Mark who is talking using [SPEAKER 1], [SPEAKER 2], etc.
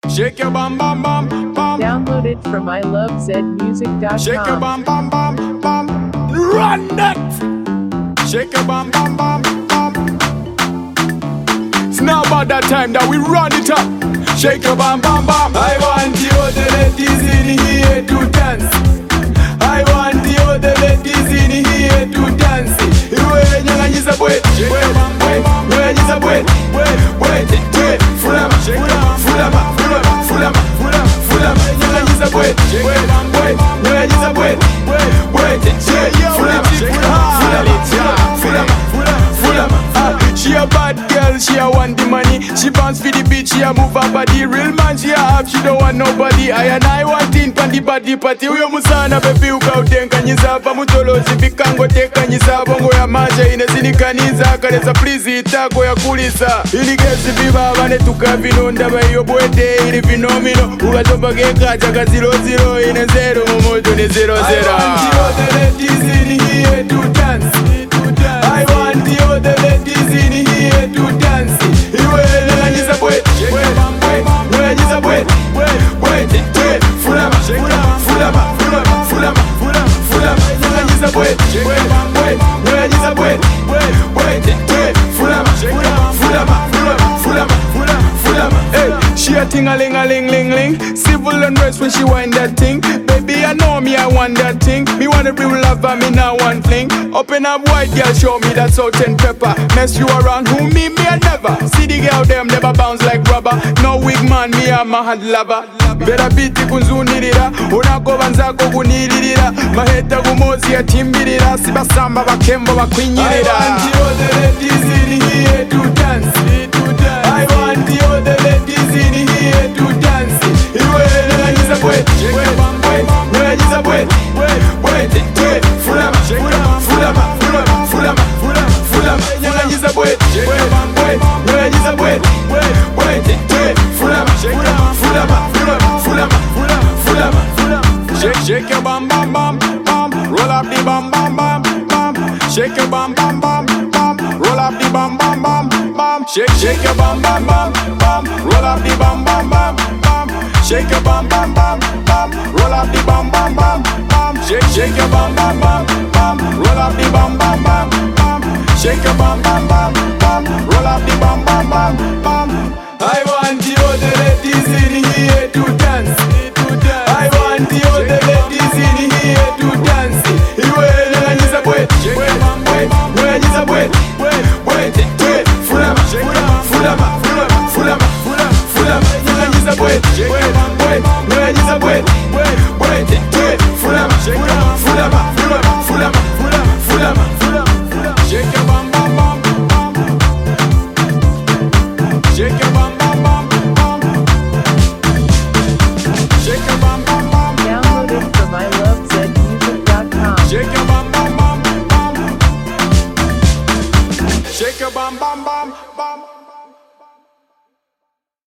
[SPEAKER 1] Shake your bam bam bam bam.
[SPEAKER 2] Download it from ilovezmusic.com.
[SPEAKER 1] Shake your bam bam bam bam. Run that. Shake your bam bam bam bam. It's now about that time that we run it up. Shake your bam bam bam. I want you the ladies in here to dance. I want you the ladies in here to dance. Iwe nyanganyiza bwe, nyanganyiza bwe, fulama, fulama, fulama, fulama, nyanganyiza bwe, nyanganyiza bwe, fulama, fulama. She a bad girl, she a want the money. She bounce for the beat, she a move her body. Real man she a have, she don't want nobody. I want in pan the body party. Uyo musana baby ukautenkanyiza hapa mutolozi bikango tekanyiza bongo ya maja inezinikaniza kaleza please itako ya kulisa ili gezi bibaba netuka vinonda bayo bwete ili vinomino ugatomba gekaja ka 00 ine 0 momojo ni 00. I want you the ladies in here to dance. I want you the ladies in here to dance. Iwe nyanganyiza bwe, nyanganyiza bwe, fulama, fulama, fulama, fulama, nyanganyiza bwe, nyanganyiza bwe, fulama, fulama, fulama. Hey, she a ting-a-ling-a-ling-ling-ling. Civil unrest when she wind that thing. Baby, I know me, I want that thing. Me want a real lover, me now one fling. Open up white girl, show me that salt and pepper. Mess you around, who me I never. See the girl, them never bounce like rubber. No wig man, me a mad lover. Better beat the kunzunirira. Unako banzako kunirira. Maheta gumozi ya timbirira. Sibasamba bakembo bakwinyirira. I want you the ladies in here to dance. I want you the ladies in here to dance. Iwe nyanganyiza bwe, nyanganyiza bwe, fulama, fulama, fulama, fulama, nyanganyiza bwe, nyanganyiza bwe, fulama, fulama, fulama. Shake your bam bam bam bam, roll up the bam bam bam bam. Shake your bam bam bam bam, roll up the bam bam bam bam. Shake your bam bam bam bam, roll up the bam bam bam bam. Shake your bam bam bam bam, roll up the bam bam bam bam. Shake your bam bam bam bam, roll up the bam bam bam bam. Shake your bam bam bam bam, roll up the bam bam bam bam. I want you the ladies in here to dance. I want you the ladies in here to dance. Iwe nyanganyiza bwe, nyanganyiza bwe, fulama, fulama, fulama, fulama, nyanganyiza bwe, nyanganyiza bwe.